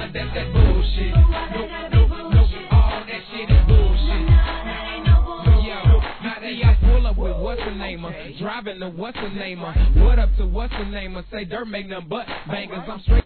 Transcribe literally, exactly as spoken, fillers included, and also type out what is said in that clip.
nah, that's that bullshit. Nope, nope, nope, all that shit is bullshit. Yo, I see I pull up with what's the name of, driving the what's the name of, what up to what's the name of, say dirt make nothing but bangers, I'm straight.